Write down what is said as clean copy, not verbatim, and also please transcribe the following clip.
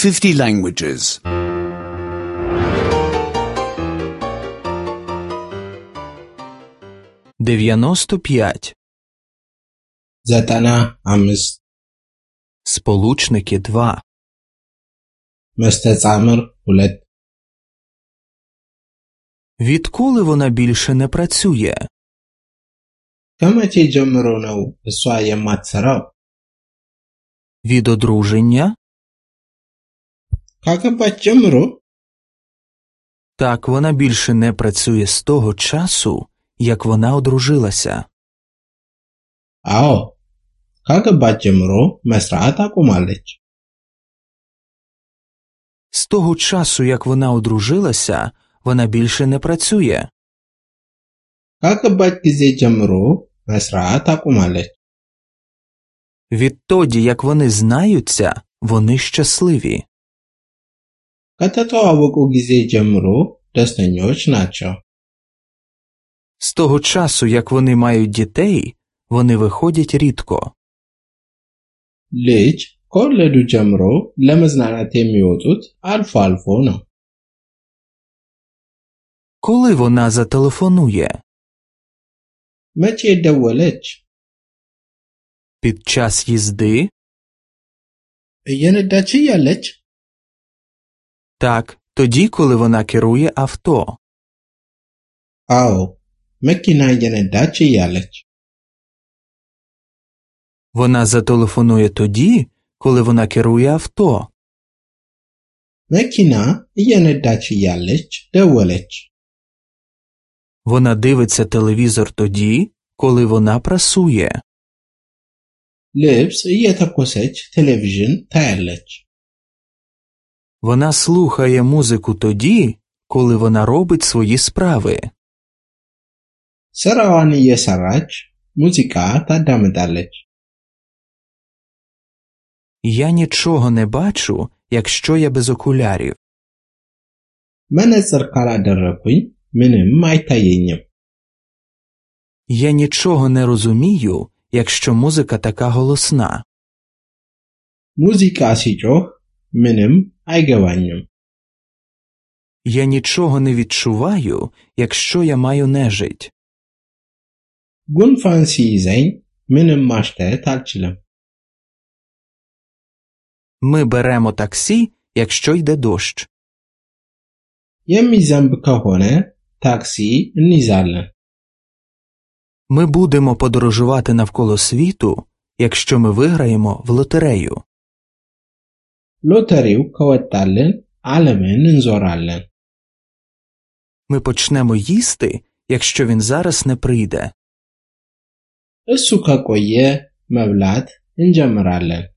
50 languages. 95. 95 Сполучники 2. መስተጻምር 2 Відколи вона більше не працює? ከመቼ ጀምሮ ነው እሷ የማትሰራው? Від одруження? ካገባች ጀምሮ? Так, вона більше не працює з того часу, як вона одружилася. አዎ ካገባች ጀምሮ መስራት አቁማለች። З того часу, як вона одружилася, вона більше не працює. ካገባች ጊዜ ጀምሮ መስራት አቁማለች። Відтоді, як вони знаються, вони щасливі. ከተተዋወቁ ጊዜ ጀምሮ ደስተኞች ናቸው። З того часу, як вони мають дітей, вони виходять рідко. ልጅ ከወለዱ ጀምሮ ለመዝናናት የሚወጡት አልፎ አልፎ ነው። Коли вона зателефонує? መቼ ደወለች? Під час їзди? እየነዳች እያለች? Так, тоді, коли вона керує авто. አዎ መኪና እየነዳች እያለች። Вона зателефонує тоді, коли вона керує авто. መኪና እየነዳች እያለች ደወለች። Вона дивиться телевізор тоді, коли вона прасує. ልብስ እየተኮሰች ቴሌቪዥን ታያለች። Вона слухає музику тоді, коли вона робить свої справи. ስራዋን እየሰራች ሙዚቃ ታዳምጣለች። Я нічого не бачу, якщо я без окулярів. መነጽር ካላደረኩኝ ምንም አይታየኝም። Я нічого не розумію, якщо музика така голосна. ሙዚቃ ሲጮህ ምንም አይገባኝም። Я нічого не відчуваю, якщо я маю нежить. ጉንፋን ሲይዘኝ ምንም ማሽተት አልችልም። Ми беремо таксі, якщо йде дощ. የሚዘንብ ከሆነ ታክሲ እንይዛለን። Ми будемо подорожувати навколо світу, якщо ми виграємо в лотерею. ሎተሪው ከወጣልን ዓለምን እንዞራለን። Ми почнемо їсти, якщо він зараз не прийде. እሱ ከቆየ መብላት እንጀምራለን።